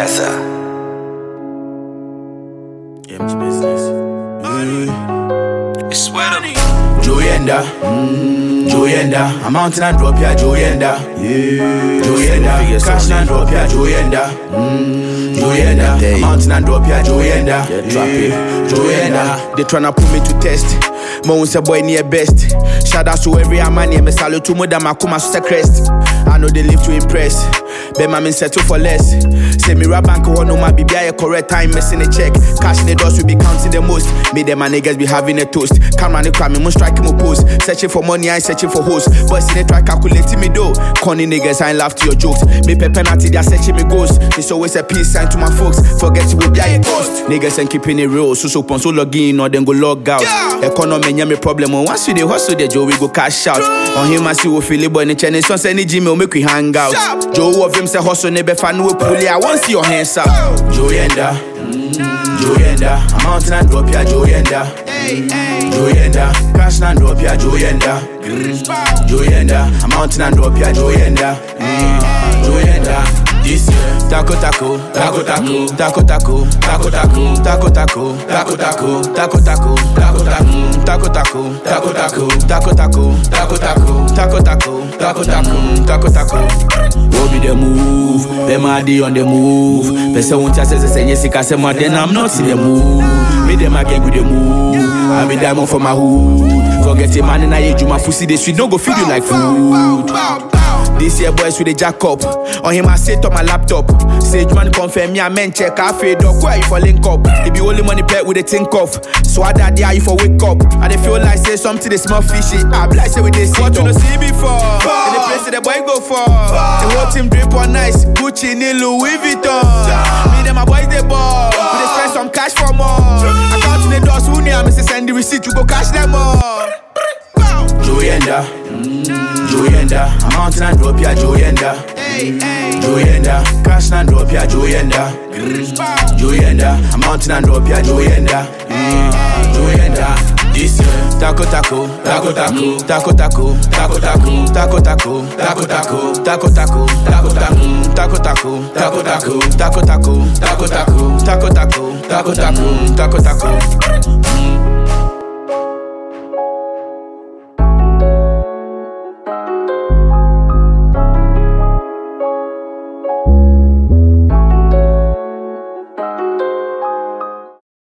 Casa. Yeah, much business. It's sweater. Joyenda, Joyenda, a mountain and drop ya Joyenda. Joyenda, cash and drop ya Joyenda. Joyenda, a mountain and drop ya Joyenda. Joyenda, they tryna put me to test. Mo say boy near best. Shout out to every man here. Me salute to more than my kuma so crest. I know they live to impress. Be my men settle for less. Say me rap bank no my baby I correct time missing a check. Cash in the dust we be counting the most. Me them my niggas be having a toast. Camera the crime me must strike him a post. Searching for money I ain't searching for hoes. Boys in the try calculating me though. Corny niggas I ain't laugh to your jokes. Me pay penalty they are searching me ghost. It's always a peace sign to my folks. Forget to be a cost. Niggas ain't keeping it real. So pon so log in or then go log out. Economy nya me problem. Once we dey hustle the Joe we go cash out. On him I see we feel it boy in the channel. So say any Jimmy will make we hang out. Joe of him say hustle never fan no pulley. I want see your hands up. Joyenda, Joyenda, a mountain and drop ya Joyenda. Joyenda, cash and drop ya Joyenda. Joyenda, a mountain and drop ya Joyenda. Joyenda, this year. Taco taco, taco taco, taco taco, taco taco, taco taco, taco taco, taco taco, taco taco, taco taco, taco taco, taco taco, taco taco, taco taco, taco taco, taco taco. What be the move? Them a day on the move. Person won't just say yes, I say more then I'm not in the move. Me them a gang with the move. I be diamond for my hood. Forget a man in a age, you my pussy the street no go feed you like food. This year boys with the jack up. On him I sit on my laptop. Sage man confirm me a men check. I fade up. Where you for link up? They be only money pet with the think off. So I that day you for wake up. And they feel like say something they smell fishy. I like say with this. What you no see before? And the place that the boy go for. The whole team drip on nice. Gucci, ni Louis Vuitton. Me them my boys they ball. We they spend some cash for more. I count in the doors who near me say send the receipt you go cash them all. Joyenda, Joyenda, a mountain and drop ya Joyenda. Joyenda, cash and drop ya Joyenda. Joyenda, a mountain and drop ya Joyenda. Joyenda, this year. Taco taco, taco taco, taco taco, taco taco, taco taco, taco taco, taco taco, taco taco, taco taco, taco taco, taco taco, taco taco, taco taco, taco taco, taco taco.